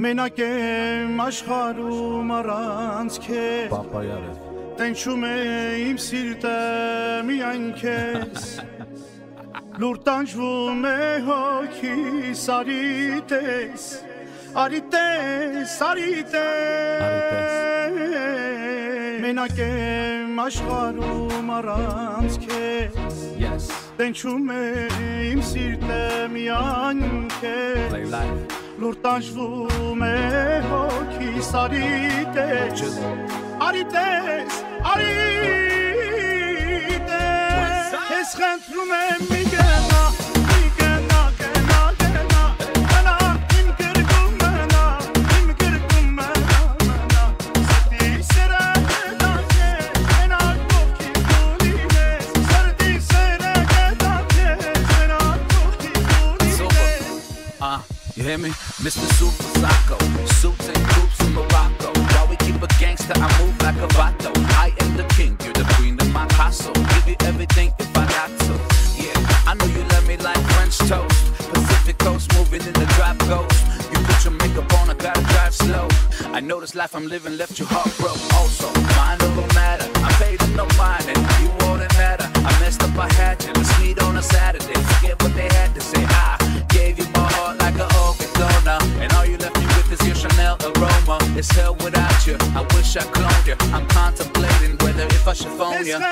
Մենակ եմ աշխարհում առանց քեզ Պապայարը Տենչում է իմ սիրտը միայն քեզ Լուր տանջվում է հոգիս արիտես Արիտես, արիտես Մենակ եմ աշխարհում առանց քեզ Տենչում է իմ սիրտը միայն քեզ Լուր տանջվում է հոգիս արիտես Արիտես, արիտես Ես խնդրում եմ մի գնա, մի գնա, գնա, գնա Գնա, իմ գրկում մնա, իմ գրկում մնա, մնա Սրտի սերը գետա քեզ, մենակ ովքից դու լինես Սրտի սերը գետա քեզ, մենակ ովքից դու լինես You hear me? Mr. Super Psycho, suits and coops in Morocco. While we keep a gangster, I move like a vato. I am the king, you're the queen of my castle. Give you everything if I got to. Yeah, I know you love me like French toast. Pacific coast, moving in the drop ghost. You put your makeup on, I gotta drive slow. I know this life I'm living left you heartbroken. Also, mind over matter. I paid them no mind, and you all that matter. I messed up, I had to. Let's meet on a Saturday. Forget what they had to say. I gave you my heart like an Oregona, and all you left me with is your Chanel aroma. It's hell without you. I wish I cloned you. I'm contemplating whether if I should phone you.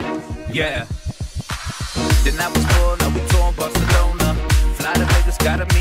Yeah. Then I was born, now we torn Barcelona. Fly to Vegas, gotta